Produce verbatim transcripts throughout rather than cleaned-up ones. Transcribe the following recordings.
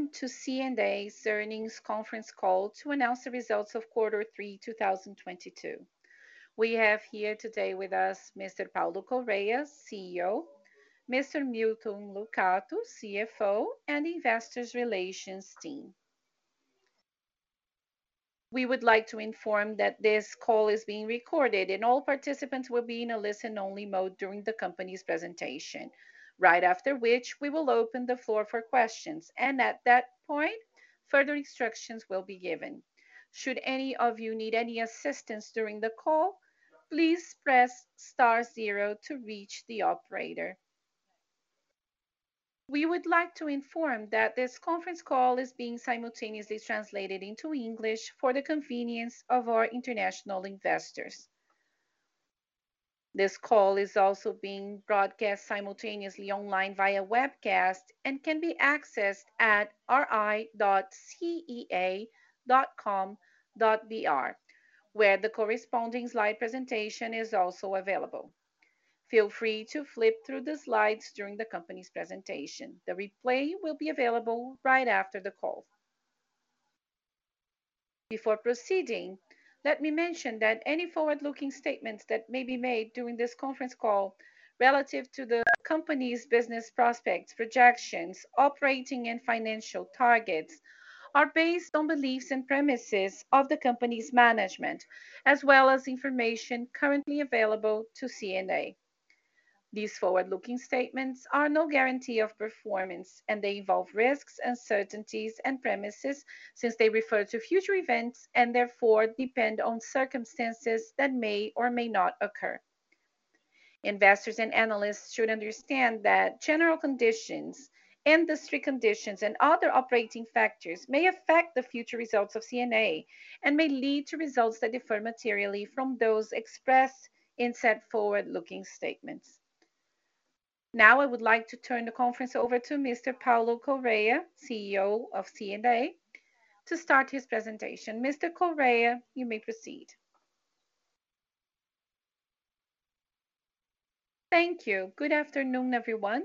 to C and A's earnings conference call to announce the results of quarter three, two thousand twenty-two. We have here today with us Mister Paulo Correa, C E O, Mister Milton Lucato, C F O, and the Investors Relations team. We would like to inform that this call is being recorded and all participants will be in a listen-only mode during the company's presentation, right after which we will open the floor for questions, and at that point, further instructions will be given. Should any of you need any assistance during the call, please press star zero to reach the operator. We would like to inform that this conference call is being simultaneously translated into English for the convenience of our international investors. This call is also being broadcast simultaneously online via webcast and can be accessed at r i dot c e a dot com dot b r, where the corresponding slide presentation is also available. Feel free to flip through the slides during the company's presentation. The replay will be available right after the call. Before proceeding, let me mention that any forward-looking statements that may be made during this conference call relative to the company's business prospects, projections, operating and financial targets are based on beliefs and premises of the company's management, as well as information currently available to C and A. These forward-looking statements are no guarantee of performance, and they involve risks, uncertainties, and premises since they refer to future events and therefore depend on circumstances that may or may not occur. Investors and analysts should understand that general conditions, industry conditions, and other operating factors may affect the future results of C N A and may lead to results that differ materially from those expressed in said forward-looking statements. Now I would like to turn the conference over to Mister Paulo Correa, C E O of C and A, to start his presentation. Mister Correa, you may proceed. Thank you. Good afternoon, everyone.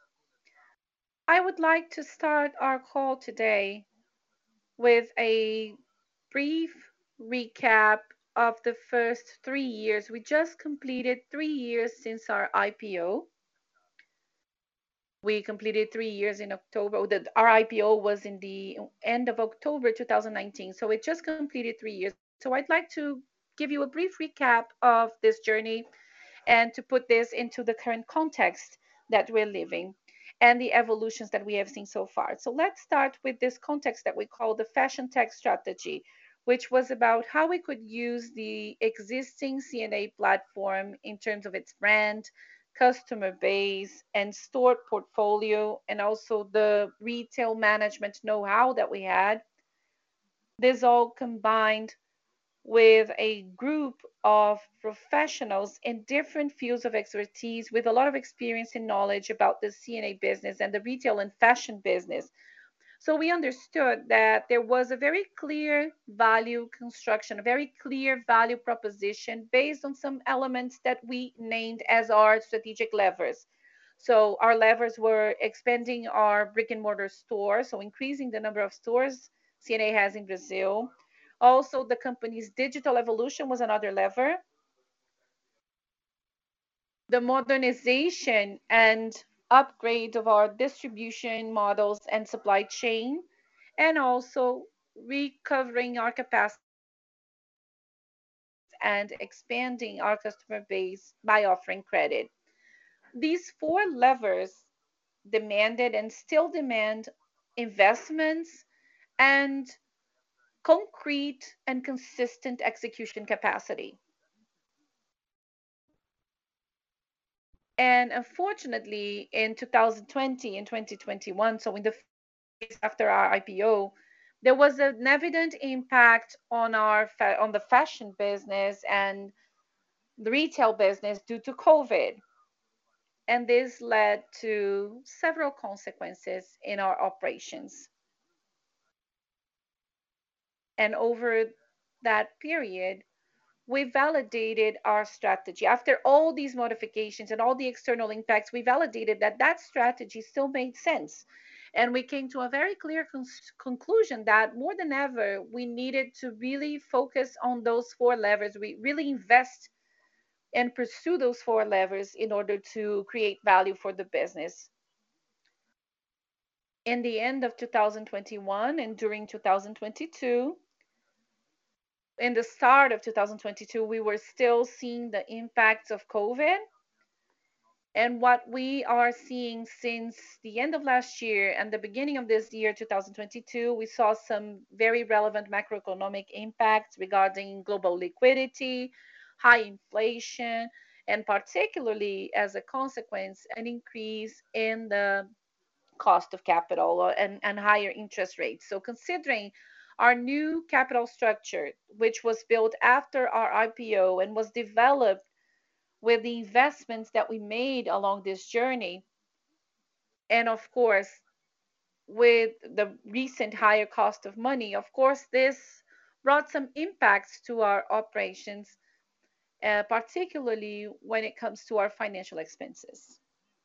I would like to start our call today with a brief recap of the first three years. We just completed three years since our I P O. We completed three years in October. The, our I P O was in the end of October two thousand nineteen, so it just completed three years. So I'd like to give you a brief recap of this journey and to put this into the current context that we're living and the evolutions that we have seen so far. So let's start with this context that we call the fashion tech strategy, which was about how we could use the existing C and A platform in terms of its brand, customer base, and store portfolio, and also the retail management know-how that we had. This all combined with a group of professionals in different fields of expertise with a lot of experience and knowledge about the C and A business and the retail and fashion business. So we understood that there was a very clear value construction, a very clear value proposition based on some elements that we named as our strategic levers. So our levers were expanding our brick and mortar stores, so increasing the number of stores C and A has in Brazil. Also, the company's digital evolution was another lever. The modernization and upgrade of our distribution models and supply chain, and also recovering our capacity and expanding our customer base by offering credit. These four levers demanded and still demand investments and concrete and consistent execution capacity. And unfortunately, in two thousand twenty and twenty twenty-one, so in the phase after our I P O, there was an evident impact on our fa- on the fashion business and the retail business due to COVID. And this led to several consequences in our operations. And over that period, we validated our strategy. After all these modifications and all the external impacts, we validated that that strategy still made sense. And we came to a very clear con- conclusion that more than ever, we needed to really focus on those four levers. We really invest and pursue those four levers in order to create value for the business. In the end of two thousand twenty-one and during two thousand twenty-two, in the start of two thousand twenty-two, we were still seeing the impacts of COVID. And what we are seeing since the end of last year and the beginning of this year, two thousand twenty-two, we saw some very relevant macroeconomic impacts regarding global liquidity, high inflation, and particularly as a consequence, an increase in the cost of capital uh, and, and higher interest rates. So, considering our new capital structure, which was built after our I P O and was developed with the investments that we made along this journey, and of course, with the recent higher cost of money, of course, this brought some impacts to our operations, uh, particularly when it comes to our financial expenses.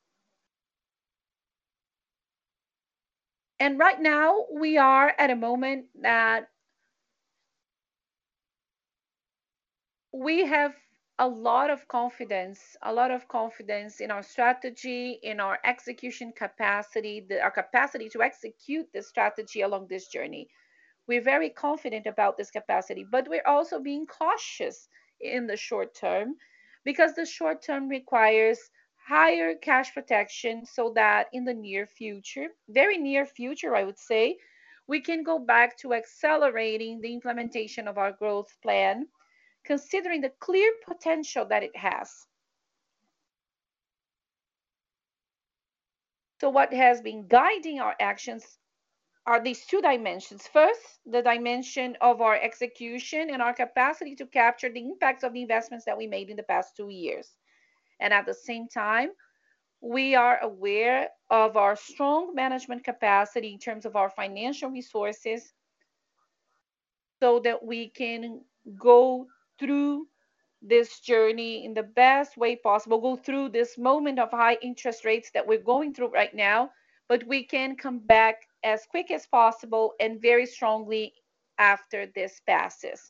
And right now, we are at a moment that we have a lot of confidence, a lot of confidence in our strategy, in our execution capacity, the, our capacity to execute the strategy along this journey. We're very confident about this capacity, but we're also being cautious in the short term because the short term requires higher cash protection so that in the near future, very near future, I would say, we can go back to accelerating the implementation of our growth plan, considering the clear potential that it has. So, what has been guiding our actions are these two dimensions. First, the dimension of our execution and our capacity to capture the impacts of the investments that we made in the past two years. And at the same time, we are aware of our strong management capacity in terms of our financial resources so that we can go through this journey in the best way possible, go through this moment of high interest rates that we're going through right now, but we can come back as quick as possible and very strongly after this passes.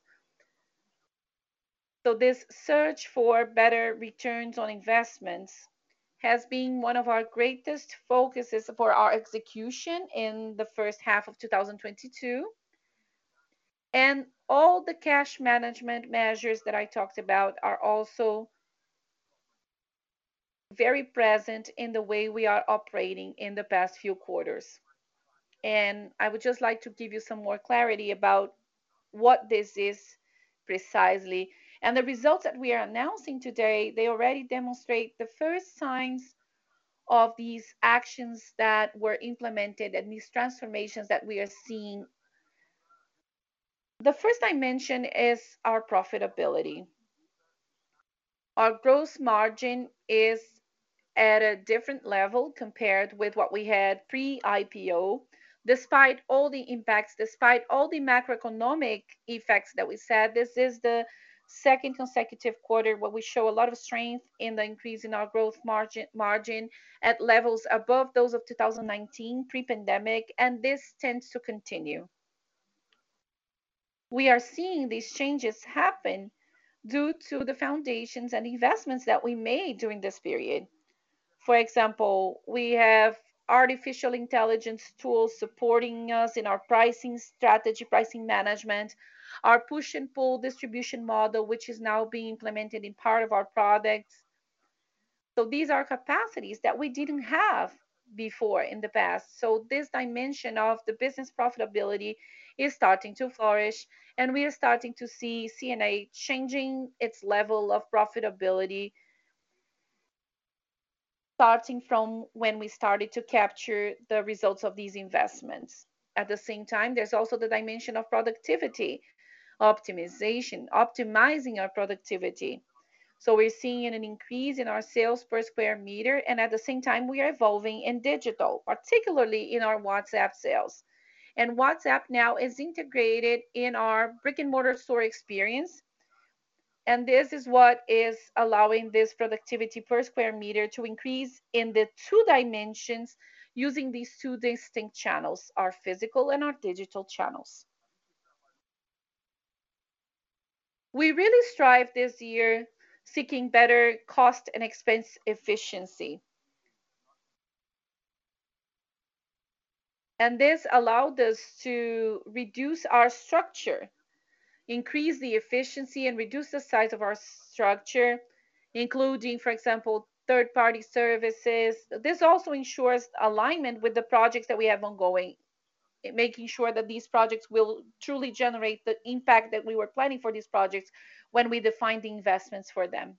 So, this search for better returns on investments has been one of our greatest focuses for our execution in the first half of two thousand twenty-two. And all the cash management measures that I talked about are also very present in the way we are operating in the past few quarters. And I would just like to give you some more clarity about what this is precisely. And the results that we are announcing today, they already demonstrate the first signs of these actions that were implemented and these transformations that we are seeing. The first dimension is our profitability. Our gross margin is at a different level compared with what we had pre-I P O, despite all the impacts, despite all the macroeconomic effects that we said. This is the second consecutive quarter where we show a lot of strength in the increase in our growth margin margin at levels above those of two thousand nineteen pre-pandemic, and this tends to continue. We are seeing these changes happen due to the foundations and investments that we made during this period. For example, we have artificial intelligence tools supporting us in our pricing strategy, pricing management, our push and pull distribution model, which is now being implemented in part of our products. So these are capacities that we didn't have before in the past. So this dimension of the business profitability is starting to flourish, and we are starting to see C N A changing its level of profitability starting from when we started to capture the results of these investments. At the same time, there's also the dimension of productivity, optimization, optimizing our productivity. So we're seeing an increase in our sales per square meter, and at the same time, we are evolving in digital, particularly in our WhatsApp sales. And WhatsApp now is integrated in our brick and mortar store experience, and this is what is allowing this productivity per square meter to increase in the two dimensions using these two distinct channels, our physical and our digital channels. We really strive this year seeking better cost and expense efficiency. And this allowed us to reduce our structure, increase the efficiency, and reduce the size of our structure, including, for example, third party services. This also ensures alignment with the projects that we have ongoing, making sure that these projects will truly generate the impact that we were planning for these projects when we define the investments for them.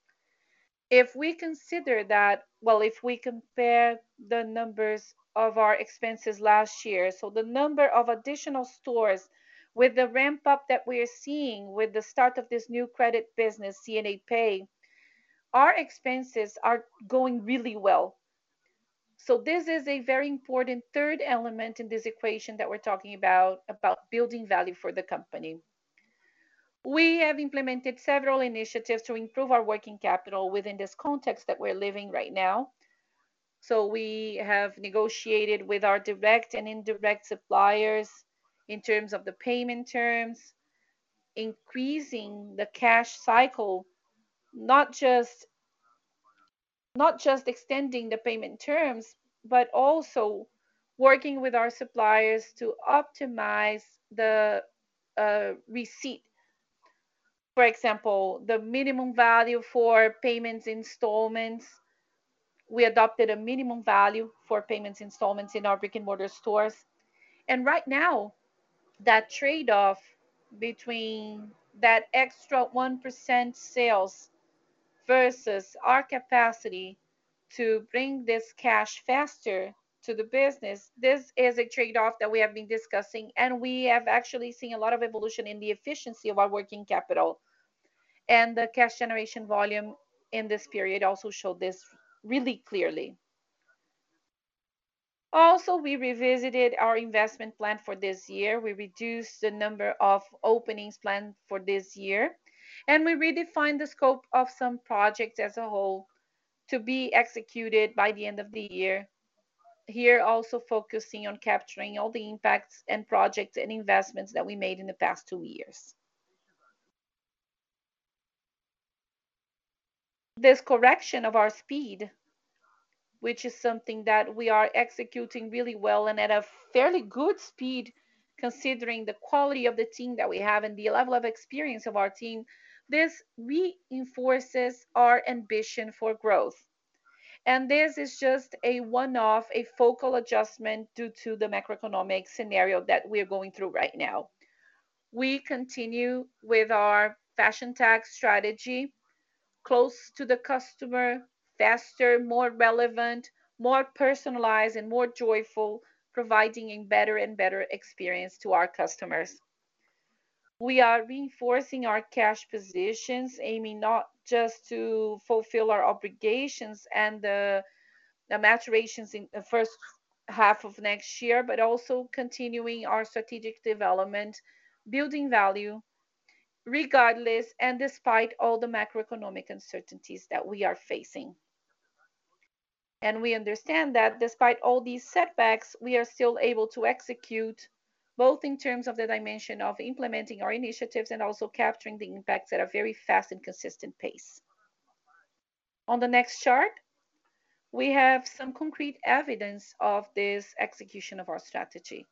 If we consider that, well, if we compare the numbers of our expenses last year, so the number of additional stores with the ramp up that we are seeing with the start of this new credit business, C N A Pay, our expenses are going really well. So this is a very important third element in this equation that we're talking about, about building value for the company. We have implemented several initiatives to improve our working capital within this context that we're living right now. So we have negotiated with our direct and indirect suppliers in terms of the payment terms, increasing the cash cycle, not just not just extending the payment terms, but also working with our suppliers to optimize the uh, receipt. For example, the minimum value for payments installments. We adopted a minimum value for payments installments in our brick and mortar stores. And right now, that trade off between that extra one percent sales versus our capacity to bring this cash faster to the business, this is a trade off that we have been discussing. And we have actually seen a lot of evolution in the efficiency of our working capital. And the cash generation volume in this period also showed this really clearly. Also, we revisited our investment plan for this year. We reduced the number of openings planned for this year, and we redefined the scope of some projects as a whole to be executed by the end of the year. Here, also focusing on capturing all the impacts and projects and investments that we made in the past two years. This correction of our speed, which is something that we are executing really well and at a fairly good speed considering the quality of the team that we have and the level of experience of our team. This reinforces our ambition for growth. And this is just a one off, a focal adjustment due to the macroeconomic scenario that we're going through right now. We continue with our fashion tag strategy, close to the customer, faster, more relevant, more personalized, and more joyful, providing a better and better experience to our customers. We are reinforcing our cash positions, aiming not just to fulfill our obligations and the, the maturations in the first half of next year, but also continuing our strategic development, building value regardless and despite all the macroeconomic uncertainties that we are facing. And we understand that despite all these setbacks, we are still able to execute both in terms of the dimension of implementing our initiatives and also capturing the impacts at a very fast and consistent pace. On the next chart, we have some concrete evidence of this execution of our strategy.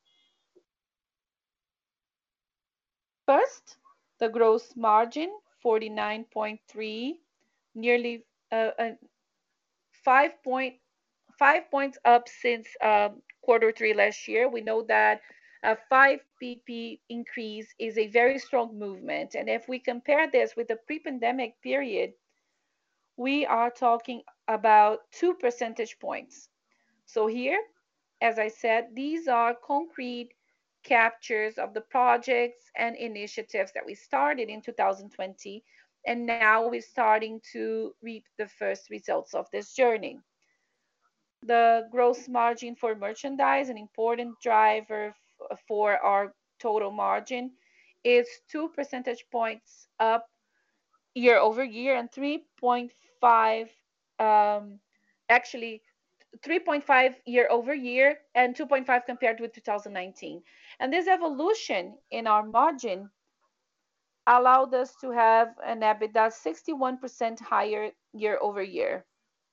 First, the gross margin, forty-nine point three, nearly uh, uh, five point five points up since um, quarter three last year. We know that a five B P increase is a very strong movement. And if we compare this with the pre-pandemic period, we are talking about two percentage points. So here, as I said, these are concrete captures of the projects and initiatives that we started in two thousand twenty. And now we're starting to reap the first results of this journey. The gross margin for merchandise, an important driver f- for our total margin, is two percentage points up year over year and three point five, um, actually three point five year over year and two point five compared with two thousand nineteen. And this evolution in our margin allowed us to have an EBITDA sixty-one percent higher year over year.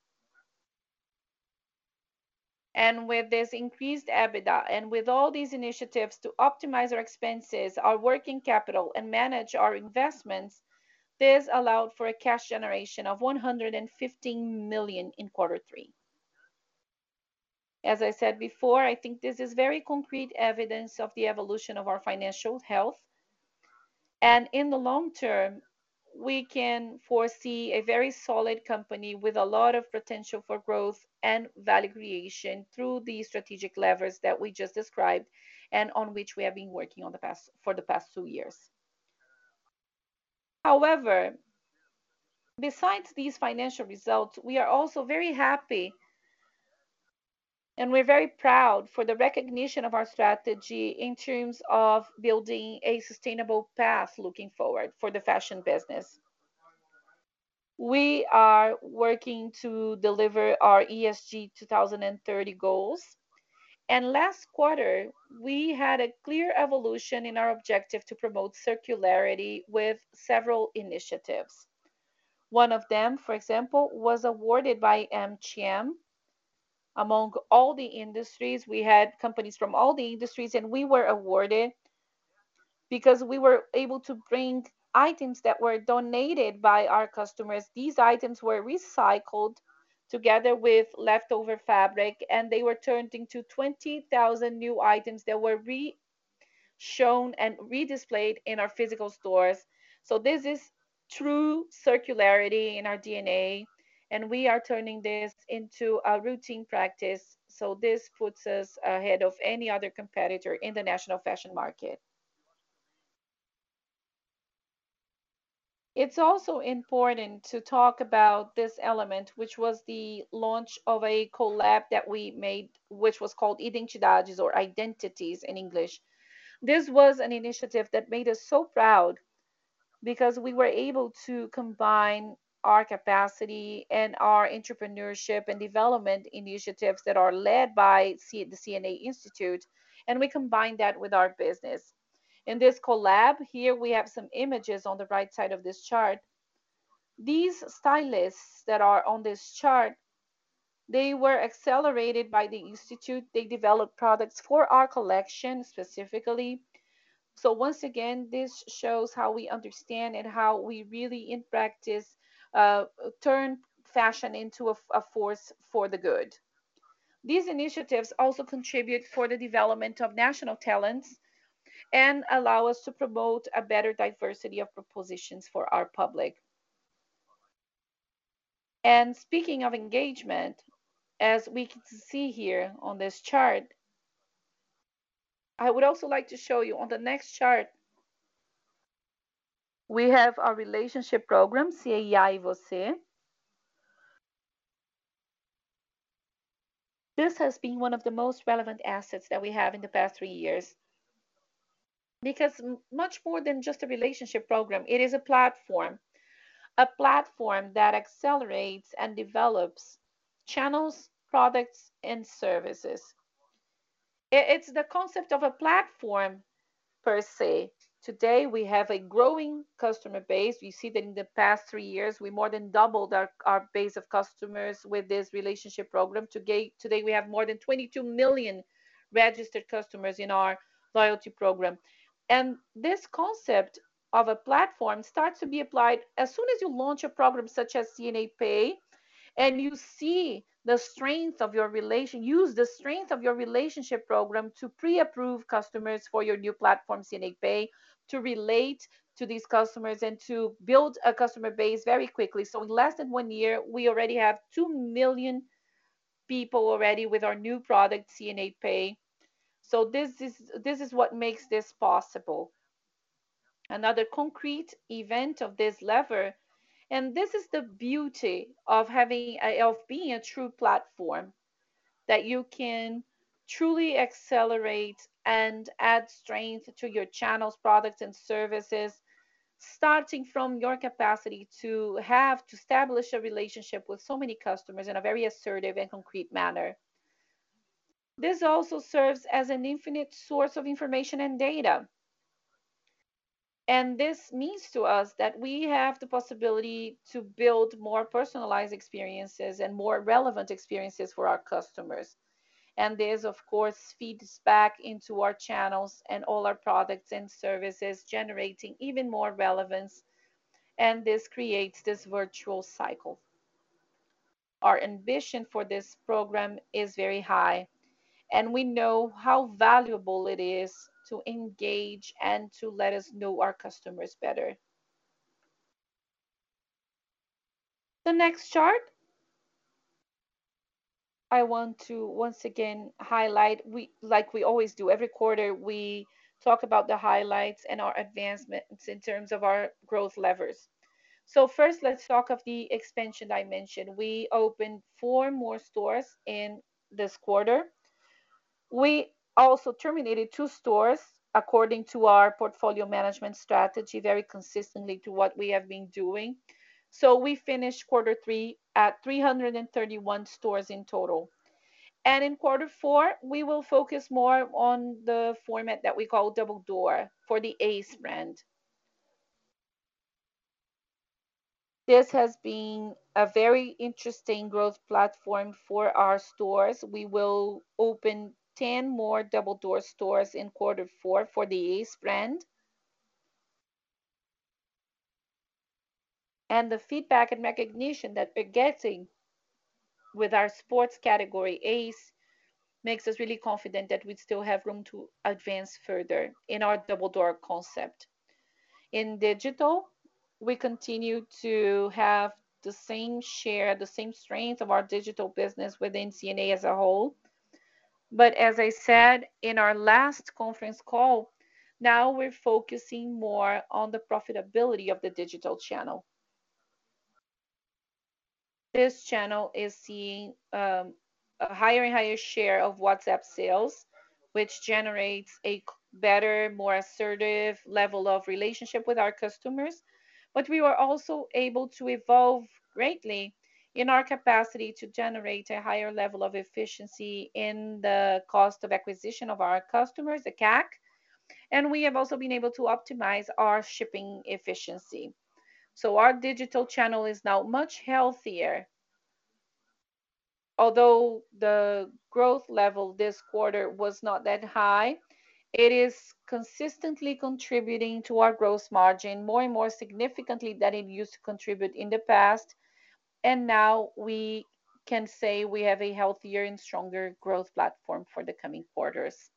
And with this increased EBITDA and with all these initiatives to optimize our expenses, our working capital, and manage our investments, this allowed for a cash generation of one hundred fifteen million in quarter three. As I said before, I think this is very concrete evidence of the evolution of our financial health. And in the long term, we can foresee a very solid company with a lot of potential for growth and value creation through the strategic levers that we just described and on which we have been working on the past for the past two years. However, besides these financial results, we are also very happy and we're very proud for the recognition of our strategy in terms of building a sustainable path looking forward for the fashion business. We are working to deliver our E S G two thousand thirty goals. And last quarter, we had a clear evolution in our objective to promote circularity with several initiatives. One of them, for example, was awarded by M G M among all the industries. We had companies from all the industries, and we were awarded because we were able to bring items that were donated by our customers. These items were recycled together with leftover fabric, and they were turned into twenty thousand new items that were re shown and redisplayed in our physical stores. So this is true circularity in our D N A, and we are turning this into a routine practice. So this puts us ahead of any other competitor in the national fashion market. It's also important to talk about this element, which was the launch of a collab that we made, which was called Identidades or Identities in English. This was an initiative that made us so proud because we were able to combine our capacity and our entrepreneurship and development initiatives that are led by C- the C N A Institute, and we combined that with our business. In this collab, here we have some images on the right side of this chart. These stylists that are on this chart, they were accelerated by the Institute. They developed products for our collection specifically. So once again, this shows how we understand and how we really in practice uh, turn fashion into a, a force for the good. These initiatives also contribute for the development of national talents and allow us to promote a better diversity of propositions for our public. And speaking of engagement, as we can see here on this chart, I would also like to show you on the next chart, we have our relationship program, C A I e Você. This has been one of the most relevant assets that we have in the past three years because much more than just a relationship program, it is a platform, a platform that accelerates and develops channels, products, and services. It's the concept of a platform per se. Today, we have a growing customer base. You see that in the past three years, we more than doubled our, our base of customers with this relationship program. Today, today, we have more than twenty-two million registered customers in our loyalty program. And this concept of a platform starts to be applied as soon as you launch a program such as C N A Pay and you see the strength of your relation, use the strength of your relationship program to pre-approve customers for your new platform, C N A Pay, to relate to these customers and to build a customer base very quickly. So in less than one year, we already have two million people already with our new product, C N A Pay. So this is this is what makes this possible. Another concrete event of this lever, and this is the beauty of having a, of being a true platform, that you can truly accelerate and add strength to your channels, products, and services starting from your capacity to have to establish a relationship with so many customers in a very assertive and concrete manner. This also serves as an infinite source of information and data. And this means to us that we have the possibility to build more personalized experiences and more relevant experiences for our customers. And this, of course, feeds back into our channels and all our products and services, generating even more relevance. And this creates this virtual cycle. Our ambition for this program is very high, and we know how valuable it is to engage and to let us know our customers better. The next chart, I want to once again highlight, we like we always do every quarter, we talk about the highlights and our advancements in terms of our growth levers. So first, let's talk of the expansion dimension. We opened four more stores in this quarter. We also terminated two stores according to our portfolio management strategy, very consistently to what we have been doing. So we finished quarter three at three hundred thirty-one stores in total. And in quarter four, we will focus more on the format that we call double door for the Ace brand. This has been a very interesting growth platform for our stores. We will open ten more double door stores in quarter four for the Ace brand. And the feedback and recognition that we're getting with our sports category Ace makes us really confident that we still have room to advance further in our double door concept. In digital, we continue to have the same share, the same strength of our digital business within C N A as a whole. But as I said in our last conference call, now we're focusing more on the profitability of the digital channel. This channel is seeing um, a higher and higher share of WhatsApp sales, which generates a better, more assertive level of relationship with our customers. But we were also able to evolve greatly in our capacity to generate a higher level of efficiency in the cost of acquisition of our customers, the C A C, and we have also been able to optimize our shipping efficiency. So our digital channel is now much healthier. Although the growth level this quarter was not that high, it is consistently contributing to our gross margin more and more significantly than it used to contribute in the past. And now we can say we have a healthier and stronger growth platform for the coming quarters.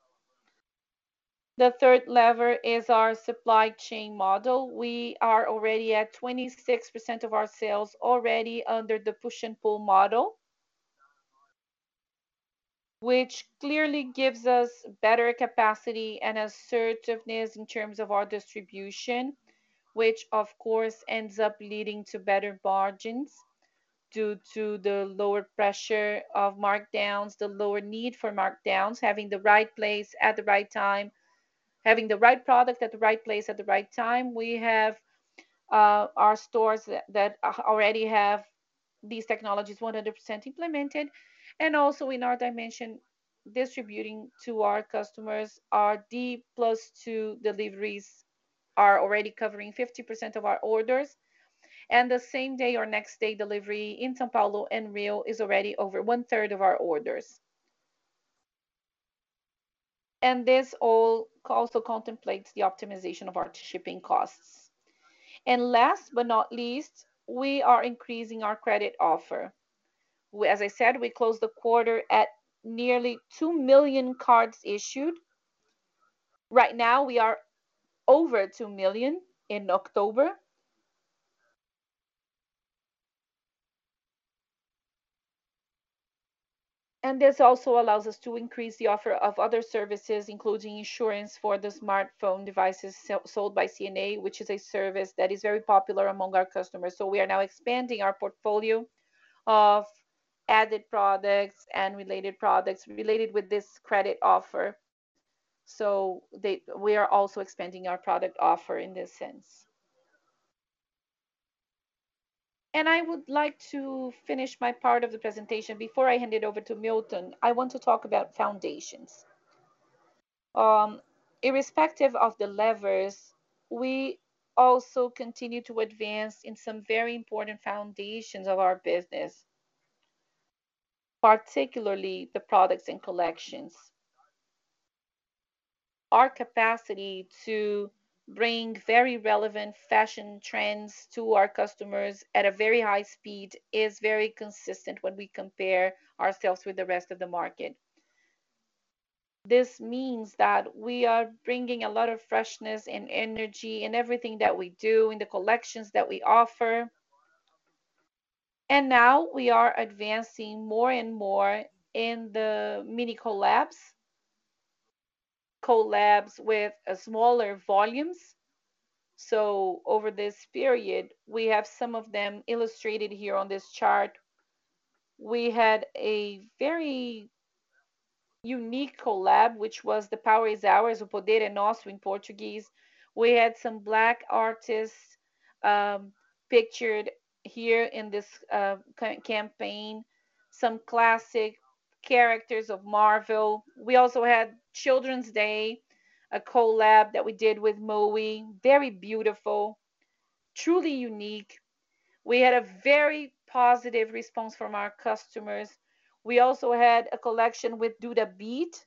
The third lever is our supply chain model. We are already at twenty-six percent of our sales already under the push and pull model, which clearly gives us better capacity and assertiveness in terms of our distribution, which of course ends up leading to better margins due to the lower pressure of markdowns, the lower need for markdowns, having the right place at the right time, having the right product at the right place at the right time. We have uh, our stores that, that already have these technologies one hundred percent implemented, and also in our dimension distributing to our customers, our D plus two deliveries are already covering fifty percent of our orders, and the same day or next day delivery in São Paulo and Rio is already over one third of our orders. And this all also contemplates the optimization of our shipping costs. And last but not least, we are increasing our credit offer. As I said, we closed the quarter at nearly two million cards issued. Right now, we are over two million in October. And this also allows us to increase the offer of other services, including insurance for the smartphone devices sold by C N A, which is a service that is very popular among our customers. So we are now expanding our portfolio of added products and related products related with this credit offer. So they, we are also expanding our product offer in this sense. And I would like to finish my part of the presentation before I hand it over to Milton. I want to talk about foundations. Um, Irrespective of the levers, we also continue to advance in some very important foundations of our business, particularly the products and collections. Our capacity to bring very relevant fashion trends to our customers at a very high speed is very consistent when we compare ourselves with the rest of the market. This means that we are bringing a lot of freshness and energy in everything that we do, in the collections that we offer. And now we are advancing more and more in the mini collabs, collabs with uh, smaller volumes. So over this period, we have some of them illustrated here on this chart. We had a very unique collab, which was The Power is Ours, O Poder é Nosso in Portuguese. We had some black artists um, pictured here in this uh, campaign, some classic characters of Marvel. We also had Children's Day, a collab that we did with Moe, very beautiful, truly unique. We had a very positive response from our customers. We also had a collection with Duda Beat.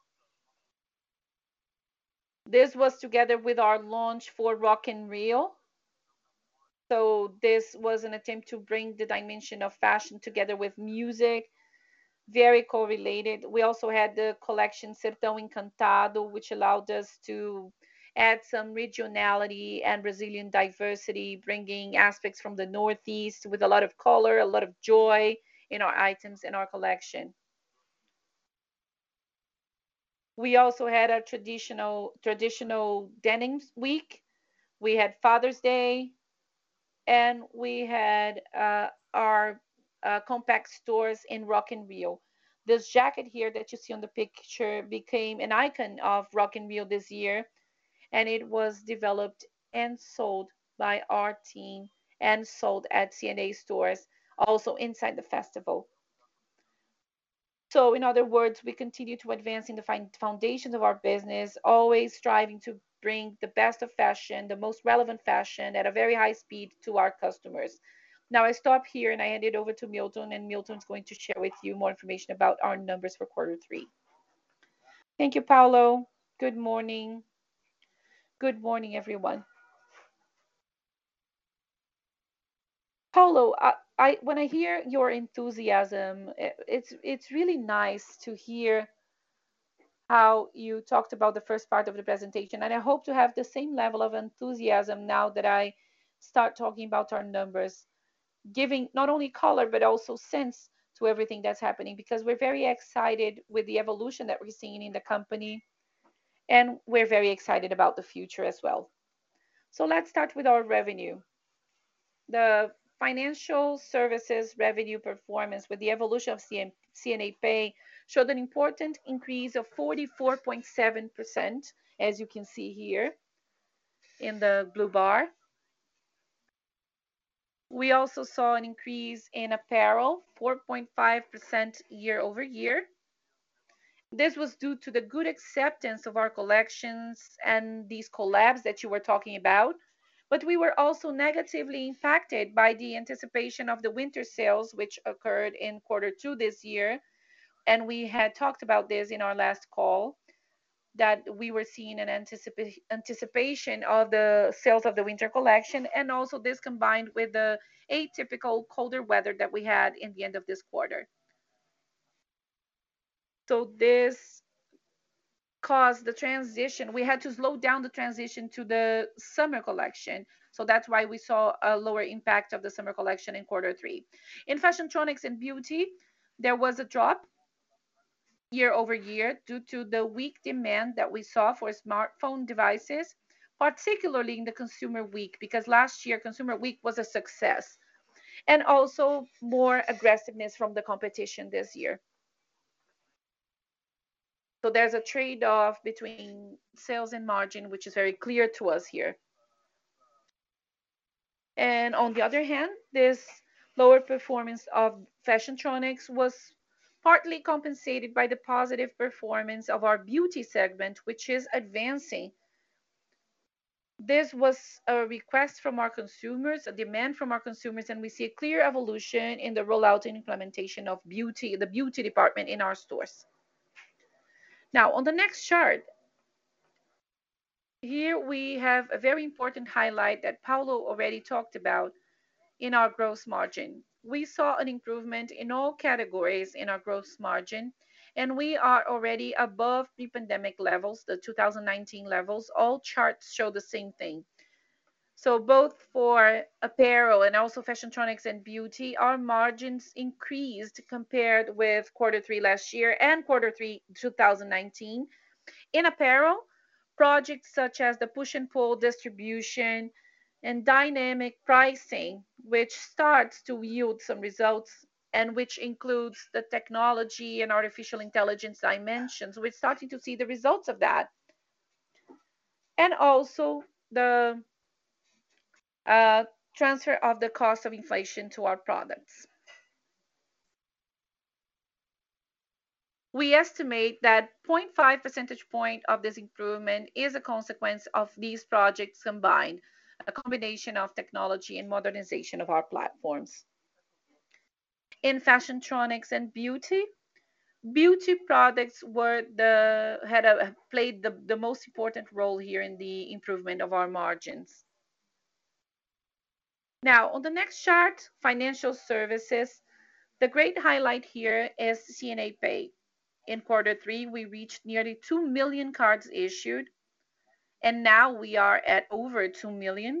This was together with our launch for Rock in Rio. So this was an attempt to bring the dimension of fashion together with music, very correlated. We also had the collection Sertão Encantado, which allowed us to add some regionality and Brazilian diversity, bringing aspects from the Northeast with a lot of color, a lot of joy in our items in our collection. We also had a traditional traditional denim week. We had Father's Day, and we had uh, our uh, compact stores in Rock in Rio. This jacket here that you see on the picture became an icon of Rock in Rio this year, and it was developed and sold by our team and sold at C N A stores, also inside the festival. So, in other words, we continue to advance in the foundations of our business, always striving to bring the best of fashion, the most relevant fashion at a very high speed to our customers. Now, I stop here and I hand it over to Milton, and Milton's going to share with you more information about our numbers for quarter three. Thank you, Paulo. Good morning. Good morning, everyone. Paulo, I, I when I hear your enthusiasm, it, it's it's really nice to hear how you talked about the first part of the presentation. And I hope to have the same level of enthusiasm now that I start talking about our numbers, giving not only color, but also sense to everything that's happening, because we're very excited with the evolution that we're seeing in the company. And we're very excited about the future as well. So let's start with our revenue. The financial services revenue performance with the evolution of C N A Pay showed an important increase of forty-four point seven percent, as you can see here in the blue bar. We also saw an increase in apparel, four point five percent year over year. This was due to the good acceptance of our collections and these collabs that you were talking about. But we were also negatively impacted by the anticipation of the winter sales, which occurred in quarter two this year. And we had talked about this in our last call, that we were seeing an anticipa- anticipation of the sales of the winter collection, and also this combined with the atypical colder weather that we had in the end of this quarter. So this caused the transition. We had to slow down the transition to the summer collection. So that's why we saw a lower impact of the summer collection in quarter three. In fashiontronics and beauty, there was a drop year over year due to the weak demand that we saw for smartphone devices, particularly in the consumer week, because last year consumer week was a success, and also more aggressiveness from the competition this year. So there's a trade-off between sales and margin, which is very clear to us here. And on the other hand, this Lower performance of Fashiontronics was partly compensated by the positive performance of our beauty segment, which is advancing. This was a request from our consumers, a demand from our consumers, and we see a clear evolution in the rollout and implementation of beauty, the beauty department in our stores. Now, on the next chart, here we have a very important highlight that Paulo already talked about in our gross margin. We saw an improvement in all categories in our gross margin, and we are already above pre-pandemic levels, the two thousand nineteen levels. All charts show the same thing. So both for apparel and also Fashiontronics and beauty, our margins increased compared with quarter three last year and quarter three two thousand nineteen. In apparel, projects such as the push and pull distribution and dynamic pricing, which starts to yield some results and which includes the technology and artificial intelligence dimensions. We're starting to see the results of that. And also the uh, transfer of the cost of inflation to our products. We estimate that zero point five percentage point of this improvement is a consequence of these projects combined, a combination of technology and modernization of our platforms. In Fashiontronics and beauty, beauty products were the had a, played the, the most important role here in the improvement of our margins. Now, on the next chart, financial services, the great highlight here is C N A Pay. In quarter three, we reached nearly two million cards issued, and now we are at over two million.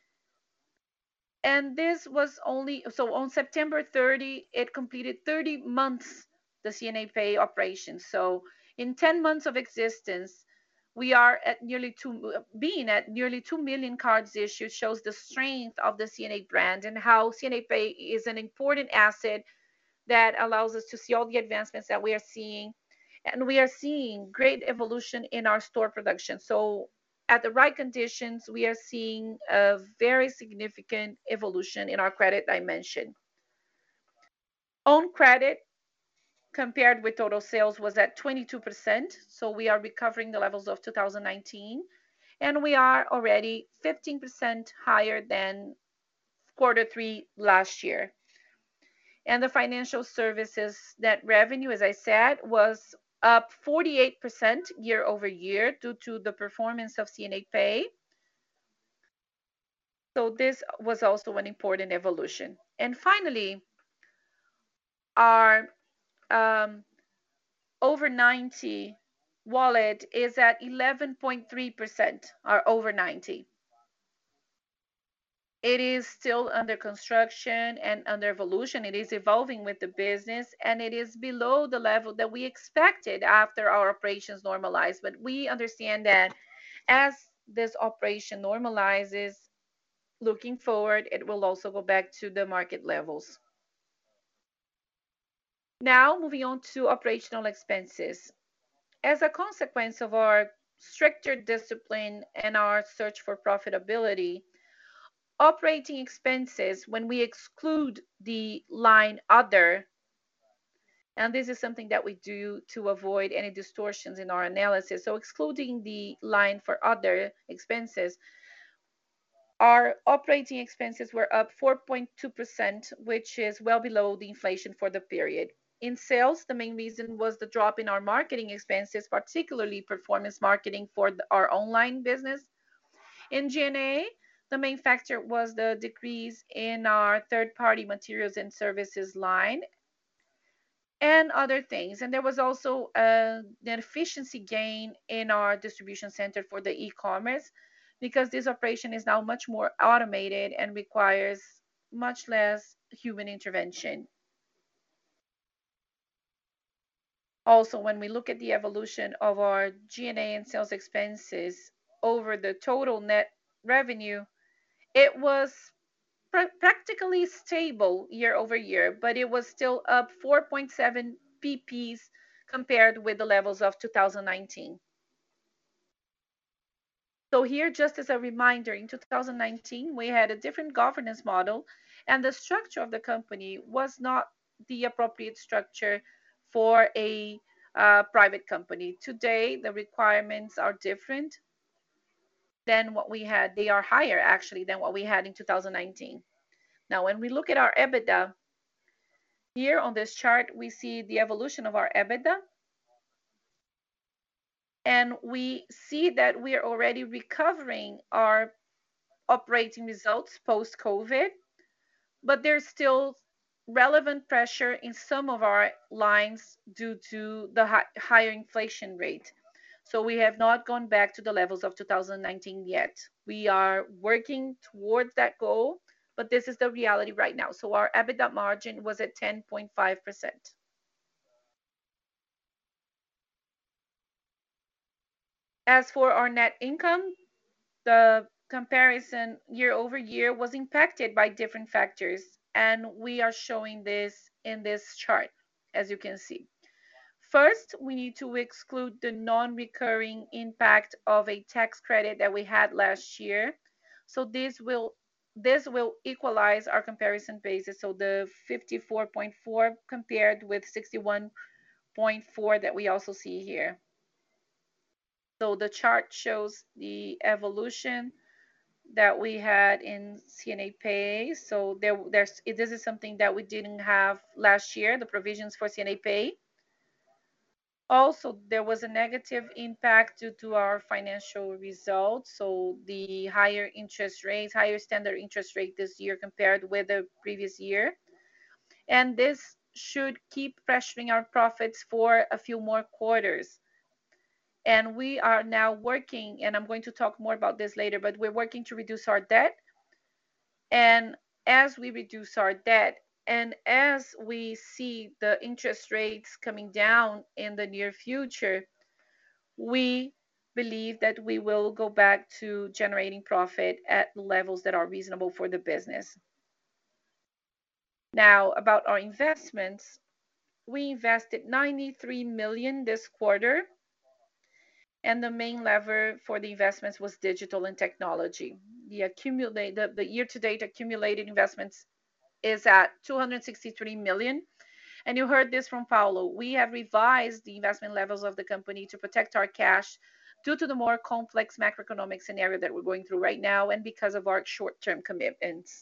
And this was only so on September thirtieth, it completed thirty months, the C N A Pay operation. So in ten months of existence, we are at nearly two, being at nearly two million cards issued shows the strength of the C N A brand and how C N A Pay is an important asset that allows us to see all the advancements that we are seeing. And we are seeing great evolution in our store production. So at the right conditions, we are seeing a very significant evolution in our credit dimension. Own credit compared with total sales was at twenty-two percent. So we are recovering the levels of two thousand nineteen. And we are already fifteen percent higher than quarter three last year. And the financial services net revenue, as I said, was up forty-eight percent year over year due to the performance of C N A Pay. So this was also an important evolution. And finally, our um, over ninety wallet is at eleven point three percent, our over ninety. It is still under construction and under evolution. It is evolving with the business, and it is below the level that we expected after our operations normalized. But we understand that as this operation normalizes, looking forward, it will also go back to the market levels. Now, moving on to operational expenses. As a consequence of our stricter discipline and our search for profitability, operating expenses, when we exclude the line other, and this is something that we do to avoid any distortions in our analysis. So excluding the line for other expenses, our operating expenses were up four point two percent, which is well below the inflation for the period. In sales, the main reason was the drop in our marketing expenses, particularly performance marketing for the, our online business. In G and A, the main factor was the decrease in our third-party materials and services line and other things. And there was also uh, an efficiency gain in our distribution center for the e-commerce because this operation is now much more automated and requires much less human intervention. Also, when we look at the evolution of our G and A and sales expenses over the total net revenue, it was pr- practically stable year over year, but it was still up four point seven P Ps compared with the levels of two thousand nineteen. So here, just as a reminder, in two thousand nineteen, we had a different governance model, and the structure of the company was not the appropriate structure for a uh, private company. Today, the requirements are different than what we had. They are higher, actually, than what we had in two thousand nineteen. Now, when we look at our EBITDA, here on this chart, we see the evolution of our EBITDA, and we see that we are already recovering our operating results post-COVID, but there's still relevant pressure in some of our lines due to the hi- higher inflation rate. So we have not gone back to the levels of two thousand nineteen yet. We are working towards that goal, but this is the reality right now. So our EBITDA margin was at ten point five percent. As for our net income, the comparison year over year was impacted by different factors, and we are showing this in this chart, as you can see. First, we need to exclude the non-recurring impact of a tax credit that we had last year. So this will this will equalize our comparison basis. So the fifty-four point four compared with sixty-one point four that we also see here. So the chart shows the evolution that we had in C N A Pay. So there, there's this is something that we didn't have last year, the provisions for C N A Pay. Also, there was a negative impact due to our financial results. So the higher interest rates, higher standard interest rate this year compared with the previous year. And this should keep pressuring our profits for a few more quarters. And we are now working, and I'm going to talk more about this later, but we're working to reduce our debt. And as we reduce our debt, and as we see the interest rates coming down in the near future, we believe that we will go back to generating profit at levels that are reasonable for the business. Now, about our investments, we invested ninety-three million this quarter, and the main lever for the investments was digital and technology. The accumulate the, the year-to-date accumulated investments is at two hundred sixty-three million. And you heard this from Paulo. We have revised the investment levels of the company to protect our cash due to the more complex macroeconomic scenario that we're going through right now and because of our short-term commitments.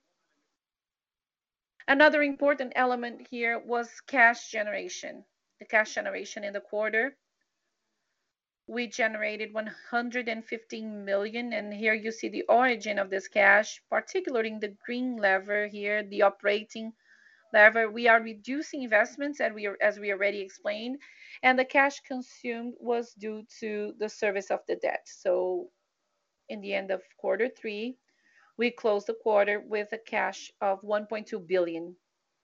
Another important element here was cash generation. The cash generation in the quarter, we generated one hundred fifteen million, and here you see the origin of this cash, particularly in the green lever here, the operating lever. We are reducing investments, and we are, as we already explained, and the cash consumed was due to the service of the debt. So in the end of quarter three, we closed the quarter with a cash of one point two billion.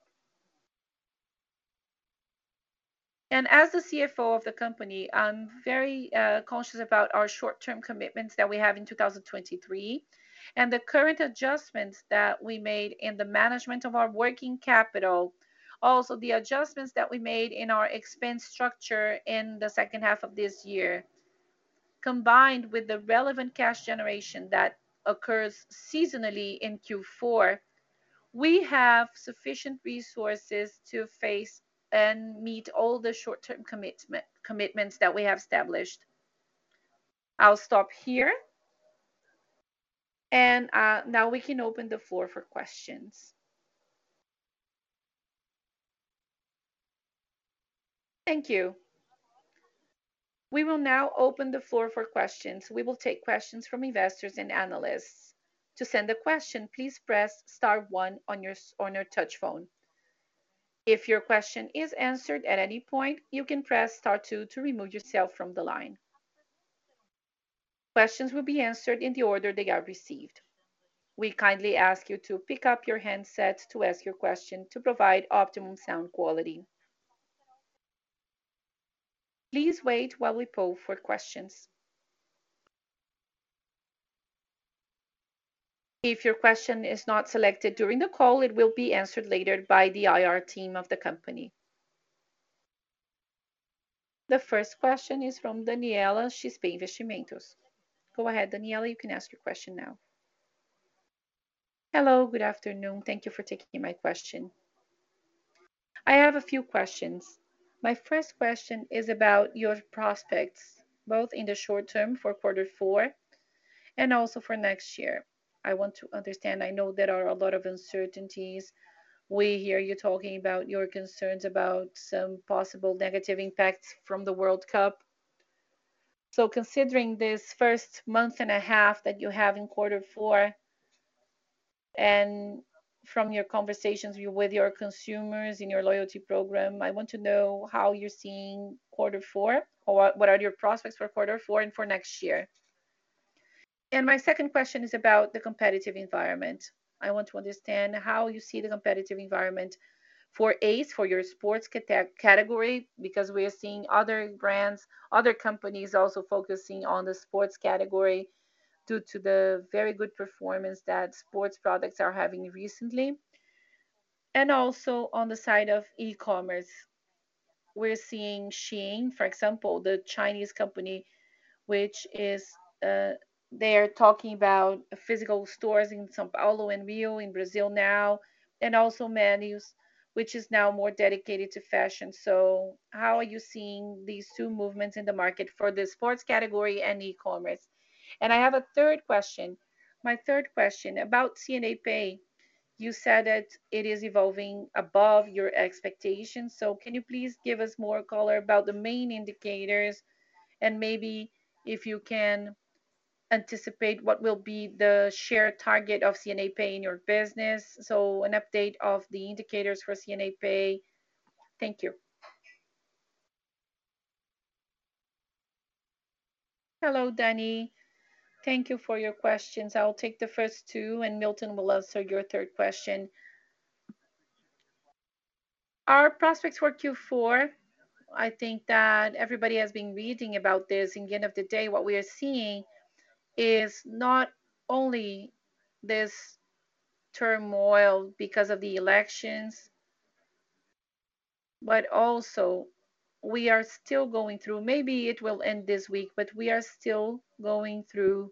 And as the C F O of the company, I'm very uh, conscious about our short-term commitments that we have in two thousand twenty-three and the current adjustments that we made in the management of our working capital. Also, the adjustments that we made in our expense structure in the second half of this year, combined with the relevant cash generation that occurs seasonally in Q four, we have sufficient resources to face and meet all the short-term commitment commitments that we have established. I'll stop here, and uh, now we can open the floor for questions. Thank you. We will now open the floor for questions. We will take questions from investors and analysts. To send a question, please press star one on your on your touch phone. If your question is answered at any point, you can press star two to remove yourself from the line. Questions will be answered in the order they are received. We kindly ask you to pick up your handset to ask your question to provide optimum sound quality. Please wait while we poll for questions. If your question is not selected during the call, it will be answered later by the I R team of the company. The first question is from Daniela X P Investimentos. Go ahead, Daniela, you can ask your question now. Hello, good afternoon. Thank you for taking my question. I have a few questions. My first question is about your prospects, both in the short term for quarter four and also for next year. I want to understand, I know there are a lot of uncertainties. We hear you talking about your concerns about some possible negative impacts from the World Cup. So, considering this first month and a half that you have in quarter four, and from your conversations with your consumers in your loyalty program, I want to know how you're seeing quarter four, or what, what are your prospects for quarter four and for next year. And my second question is about the competitive environment. I want to understand how you see the competitive environment for ACE, for your sports cate- category, because we are seeing other brands, other companies also focusing on the sports category due to the very good performance that sports products are having recently. And also on the side of e-commerce, we're seeing Shein, for example, the Chinese company, which is uh, they're talking about physical stores in São Paulo and Rio in Brazil now, and also Menus, which is now more dedicated to fashion. So, how are you seeing these two movements in the market for the sports category and e-commerce? And I have a third question. My third question about C N A Pay. You said that it is evolving above your expectations. So, can you please give us more color about the main indicators, and maybe if you can anticipate what will be the share target of C N A Pay in your business? So, an update of the indicators for C N A Pay. Thank you. Hello, Danny. Thank you for your questions. I'll take the first two, and Milton will answer your third question. Our prospects for Q four, I think that everybody has been reading about this. In the end of the day, what we are seeing is not only this turmoil because of the elections, but also we are still going through, maybe it will end this week, but we are still going through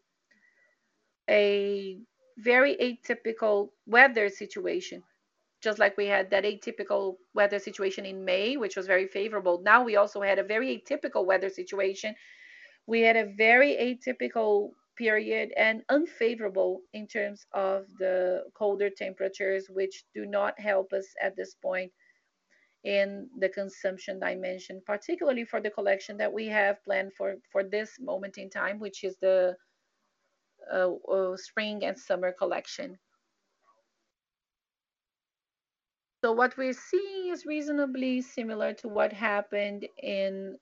a very atypical weather situation. Just like we had that atypical weather situation in May, which was very favorable. Now we also had a very atypical weather situation. We had a very atypical period and unfavorable in terms of the colder temperatures, which do not help us at this point in the consumption dimension, particularly for the collection that we have planned for for this moment in time, which is the uh, uh, spring and summer collection. So what we're seeing is reasonably similar to what happened in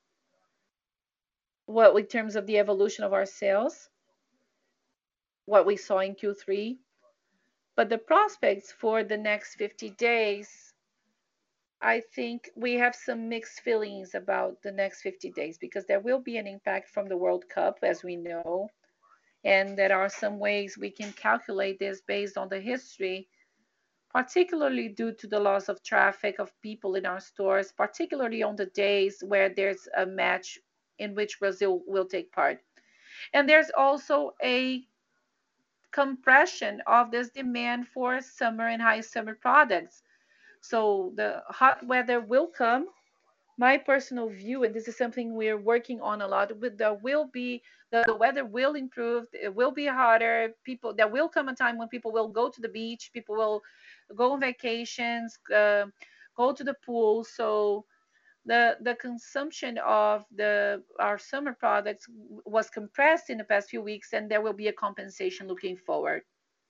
what in terms of the evolution of our sales, what we saw in Q three. But the prospects for the next fifty days, I think we have some mixed feelings about the next fifty days because there will be an impact from the World Cup, as we know. And there are some ways we can calculate this based on the history, particularly due to the loss of traffic of people in our stores, particularly on the days where there's a match in which Brazil will take part. And there's also a compression of this demand for summer and high summer products. So the hot weather will come. My personal view, and this is something we're working on a lot, with there will be the, the weather will improve, it will be hotter. People, there will come a time when people will go to the beach, people will go on vacations, uh, go to the pool. So the the consumption of the our summer products was compressed in the past few weeks, and there will be a compensation looking forward.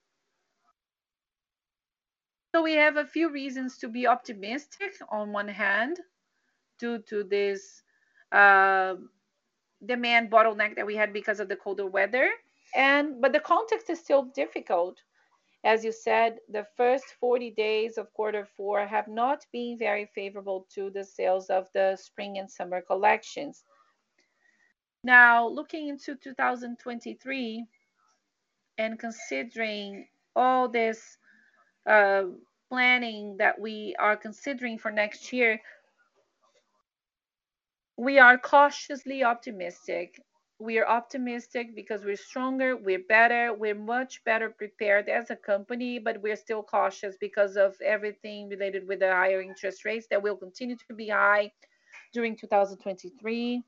So we have a few reasons to be optimistic on one hand due to this uh, demand bottleneck that we had because of the colder weather. And but the context is still difficult. As you said, the first forty days of quarter four have not been very favorable to the sales of the spring and summer collections. Now, looking into two thousand twenty-three and considering all this uh, planning that we are considering for next year, we are cautiously optimistic. We are optimistic because we're stronger, we're better, we're much better prepared as a company, but we're still cautious because of everything related with the higher interest rates that will continue to be high during two thousand twenty-three.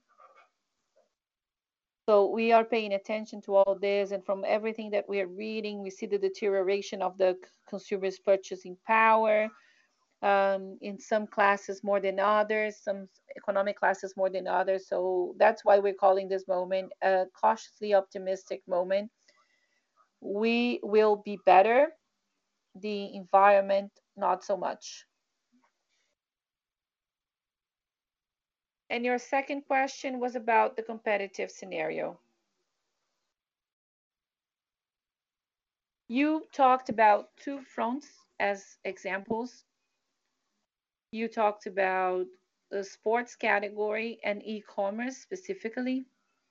So we are paying attention to all this, and from everything that we are reading, we see the deterioration of the consumer's purchasing power, um, in some classes more than others, some economic classes more than others. So that's why we're calling this moment a cautiously optimistic moment. We will be better, the environment, not so much. And your second question was about the competitive scenario. You talked about two fronts as examples. You talked about the sports category and e-commerce specifically.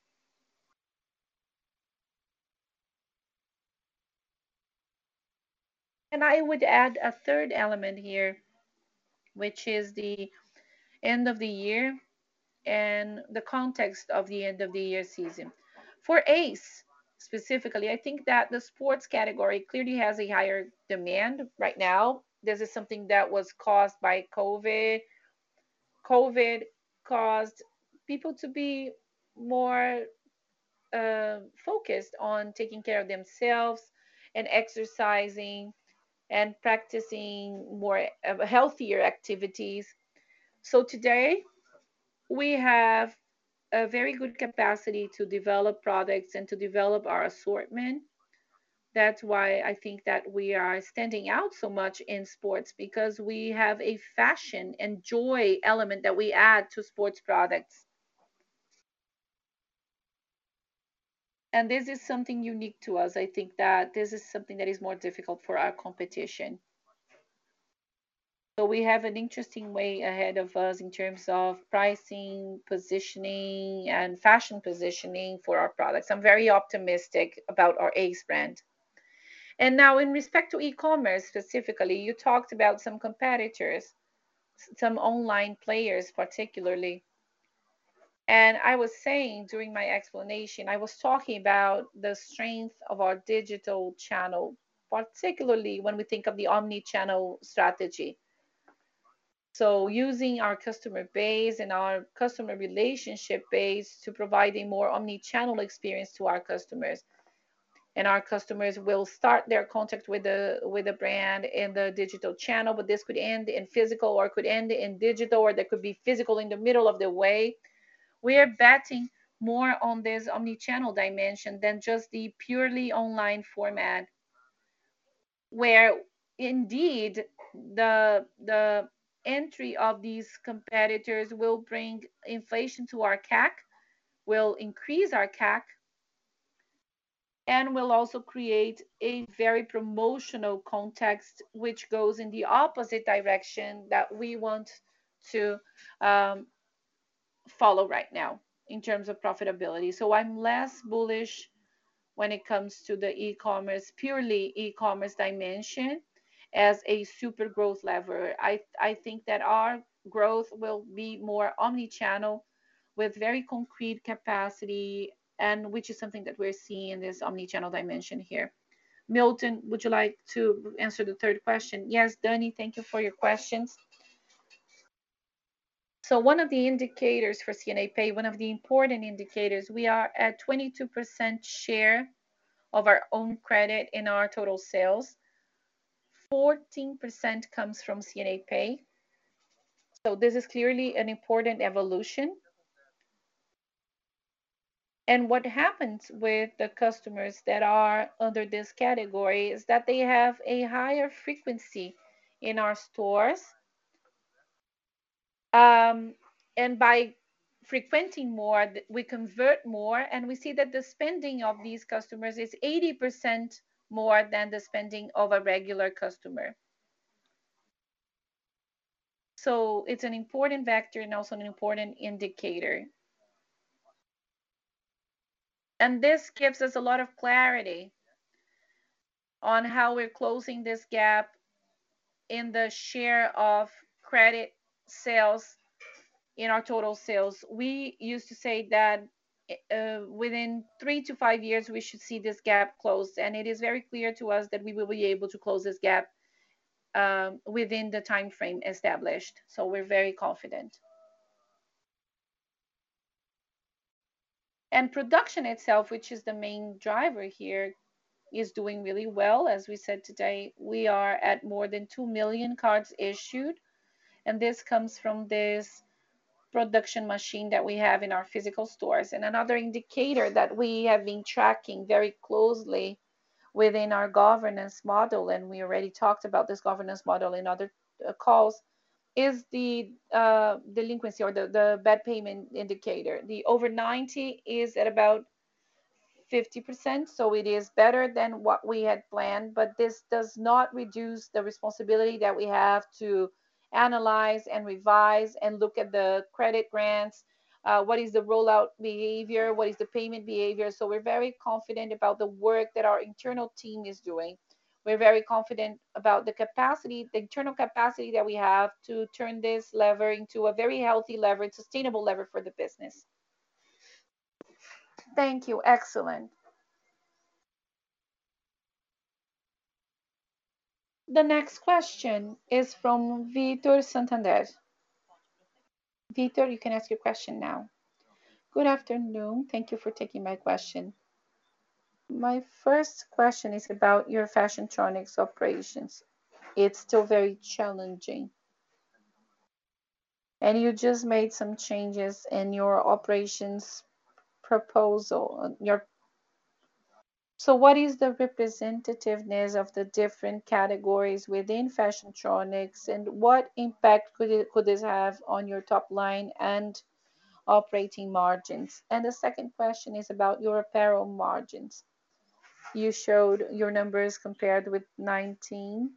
And I would add a third element here, which is the end of the year and the context of the end of the year season. For Ace specifically, I think that the sports category clearly has a higher demand right now. This is something that was caused by COVID. COVID caused people to be more uh, focused on taking care of themselves and exercising and practicing more uh, healthier activities. So today we have a very good capacity to develop products and to develop our assortment. That's why I think that we are standing out so much in sports because we have a fashion and joy element that we add to sports products. And this is something unique to us. I think that this is something that is more difficult for our competition. So we have an interesting way ahead of us in terms of pricing, positioning, and fashion positioning for our products. I'm very optimistic about our Ace brand. And now, in respect to e-commerce specifically, you talked about some competitors, some online players particularly. And I was saying during my explanation, I was talking about the strength of our digital channel, particularly when we think of the omni-channel strategy. So using our customer base and our customer relationship base to provide a more omni-channel experience to our customers. And our customers will start their contact with the with the brand in the digital channel, but this could end in physical or could end in digital, or there could be physical in the middle of the way. We are betting more on this omni-channel dimension than just the purely online format, where indeed the the entry of these competitors will bring inflation to our C A C, will increase our C A C, and will also create a very promotional context, which goes in the opposite direction that we want to um, follow right now in terms of profitability. So I'm less bullish when it comes to the e-commerce, purely e-commerce dimension as a super growth lever. I, I think that our growth will be more omni-channel with very concrete capacity, and which is something that we're seeing in this omni-channel dimension here. Milton, would you like to answer the third question? Yes, Danny, thank you for your questions. So one of the indicators for C N A Pay, one of the important indicators, we are at twenty-two percent share of our own credit in our total sales. fourteen percent comes from C N A Pay. So this is clearly an important evolution. And what happens with the customers that are under this category is that they have a higher frequency in our stores. Um, and by frequenting more, we convert more, and we see that the spending of these customers is eighty percent more than the spending of a regular customer. So it's an important vector and also an important indicator. And this gives us a lot of clarity on how we're closing this gap in the share of credit sales in our total sales. We used to say that uh, within three to five years, we should see this gap closed. And it is very clear to us that we will be able to close this gap um, within the time frame established. So we're very confident. And production itself, which is the main driver here, is doing really well. As we said today, we are at more than two million cards issued. And this comes from this production machine that we have in our physical stores. And another indicator that we have been tracking very closely within our governance model, and we already talked about this governance model in other uh, calls, is the uh, delinquency or the, the bad payment indicator. The over ninety is at about fifty percent, so it is better than what we had planned, but this does not reduce the responsibility that we have to analyze and revise and look at the credit grants. Uh, what is the rollout behavior? What is the payment behavior? So we're very confident about the work that our internal team is doing. We're very confident about the capacity, the internal capacity that we have to turn this lever into a very healthy lever, sustainable lever for the business. Thank you. Excellent. The next question is from Vitor Santander. Vitor, you can ask your question now. Good afternoon. Thank you for taking my question. My first question is about your Fashiontronics operations. It's still very challenging. And you just made some changes in your operations proposal. uh, Your So what is the representativeness of the different categories within Fashiontronics, and what impact could it could this have on your top line and operating margins? And the second question is about your apparel margins. You showed your numbers compared with nineteen,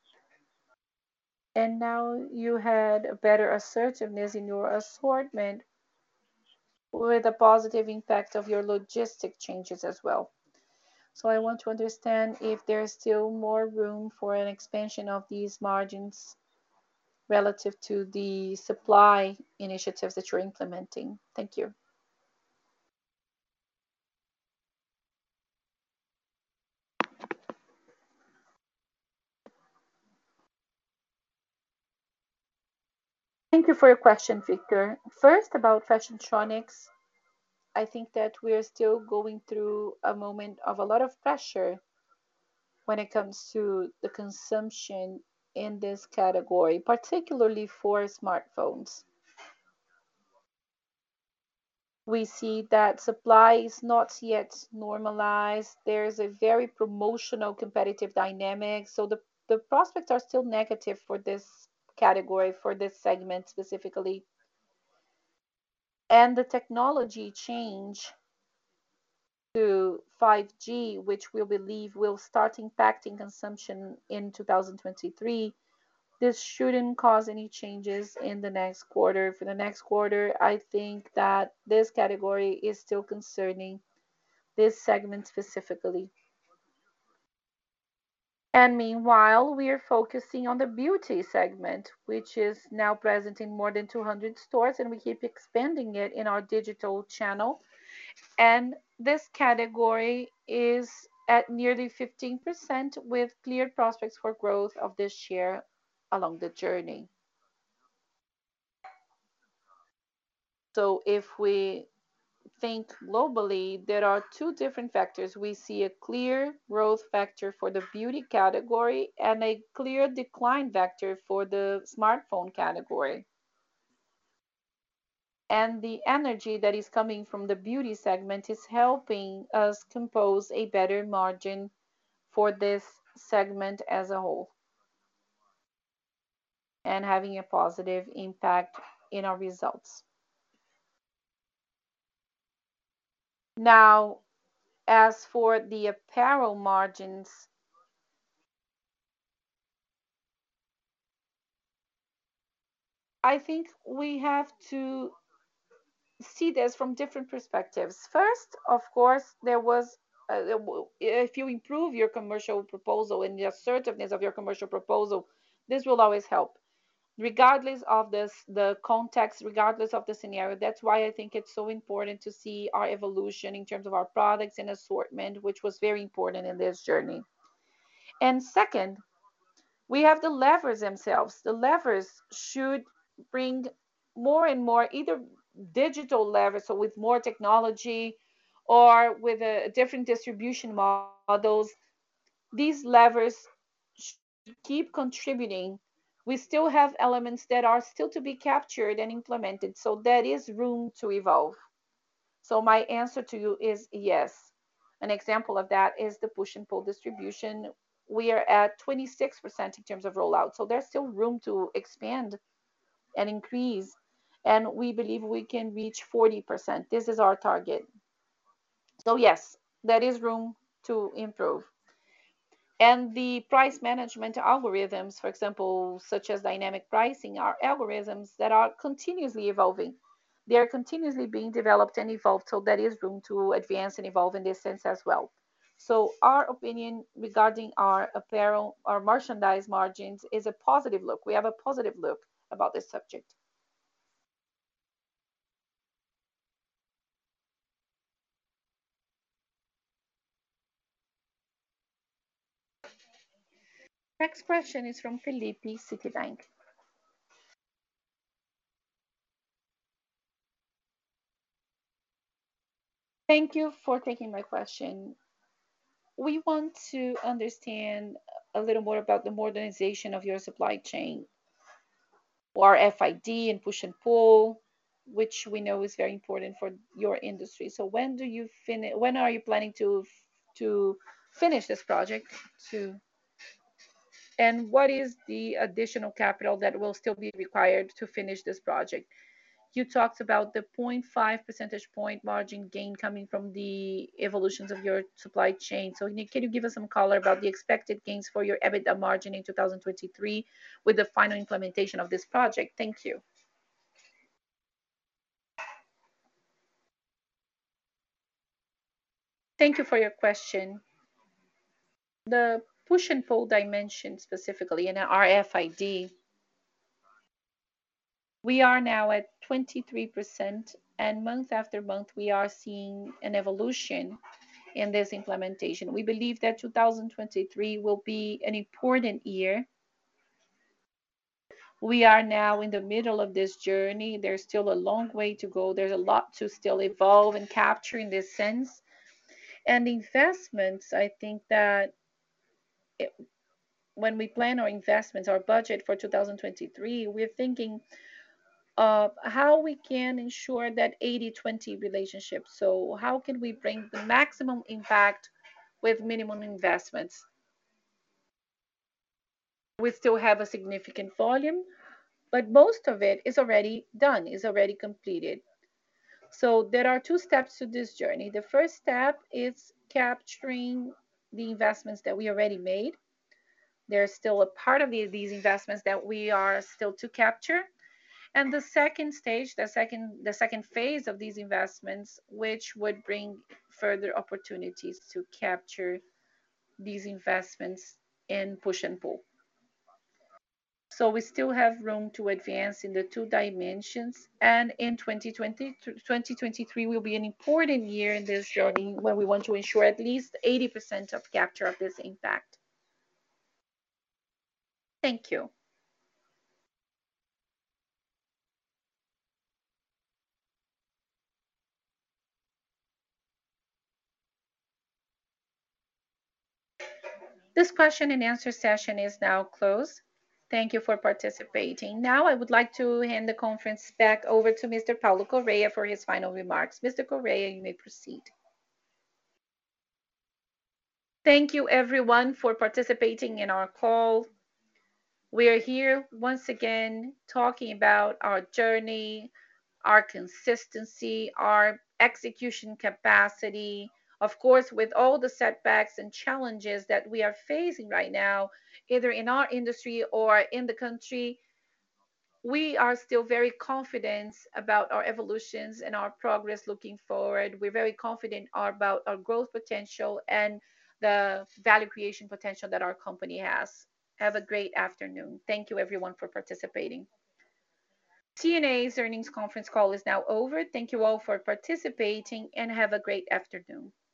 and now you had a better assertiveness in your assortment with a positive impact of your logistic changes as well. So I want to understand if there's still more room for an expansion of these margins relative to the supply initiatives that you're implementing. Thank you. Thank you for your question, Victor. First, about Fashiontronics, I think that we're still going through a moment of a lot of pressure when it comes to the consumption in this category, particularly for smartphones. We see that supply is not yet normalized. There's a very promotional competitive dynamic. So the, the prospects are still negative for this category, for this segment specifically. And the technology change to five G, which we believe will start impacting consumption in two thousand twenty-three, this shouldn't cause any changes in the next quarter. For the next quarter, I think that this category is still concerning this segment specifically. And meanwhile, we are focusing on the beauty segment, which is now present in more than two hundred stores, and we keep expanding it in our digital channel. And this category is at nearly fifteen percent with clear prospects for growth of this share along the journey. So if we think globally, there are two different factors. We see a clear growth factor for the beauty category and a clear decline vector for the smartphone category. And the energy that is coming from the beauty segment is helping us compose a better margin for this segment as a whole and having a positive impact in our results. Now, as for the apparel margins, I think we have to see this from different perspectives. First, of course, there was uh, if you improve your commercial proposal and the assertiveness of your commercial proposal, this will always help. regardless of this the context, regardless of the scenario. That's why I think it's so important to see our evolution in terms of our products and assortment, which was very important in this journey. And second, we have the levers themselves. The levers should bring more and more either digital levers, so with more technology, or with a different distribution models. These levers should keep contributing. We still have elements that are still to be captured and implemented, so there is room to evolve. So my answer to you is yes. An example of that is the push and pull distribution. We are at twenty-six percent in terms of rollout, so there's still room to expand and increase. And we believe we can reach forty percent. This is our target. So yes, there is room to improve. And the price management algorithms, for example, such as dynamic pricing, are algorithms that are continuously evolving. They are continuously being developed and evolved, so there is room to advance and evolve in this sense as well. So our opinion regarding our apparel, our merchandise margins is a positive look. We have a positive look about this subject. Next question is from Felipe, Citibank. Thank you for taking my question. We want to understand a little more about the modernization of your supply chain, or F I D and push and pull, which we know is very important for your industry. So when do you finish? When are you planning to to finish this project? To and what is the additional capital that will still be required to finish this project? You talked about the zero point five percentage point margin gain coming from the evolutions of your supply chain. So can you give us some color about the expected gains for your EBITDA margin in two thousand twenty-three with the final implementation of this project? Thank you. Thank you for your question. The push and pull dimension specifically in our R F I D, we are now at twenty-three percent, and month after month we are seeing an evolution in this implementation. We believe that two thousand twenty-three will be an important year. We are now in the middle of this journey. There's still a long way to go. There's a lot to still evolve and capture in this sense. And investments, I think that it, when we plan our investments, our budget for two thousand twenty-three, we're thinking of how we can ensure that eighty twenty relationship. So, how can we bring the maximum impact with minimum investments? We still have a significant volume, but most of it is already done, is already completed. So there are two steps to this journey. The first step is capturing the investments that we already made. There's still a part of the, these investments that we are still to capture. And the second stage, the second the second phase of these investments, which would bring further opportunities to capture these investments in push and pull. So we still have room to advance in the two dimensions. And in twenty twenty, twenty twenty-three will be an important year in this journey when we want to ensure at least eighty percent of capture of this impact. Thank you. This question and answer session is now closed. Thank you for participating. Now I would like to hand the conference back over to mister Paulo Correa for his final remarks. mister Correa, you may proceed. Thank you everyone for participating in our call. We are here once again talking about our journey, our consistency, our execution capacity. Of course, with all the setbacks and challenges that we are facing right now, either in our industry or in the country, we are still very confident about our evolutions and our progress looking forward. We're very confident about our growth potential and the value creation potential that our company has. Have a great afternoon. Thank you, everyone, for participating. T N A's earnings conference call is now over. Thank you all for participating and have a great afternoon.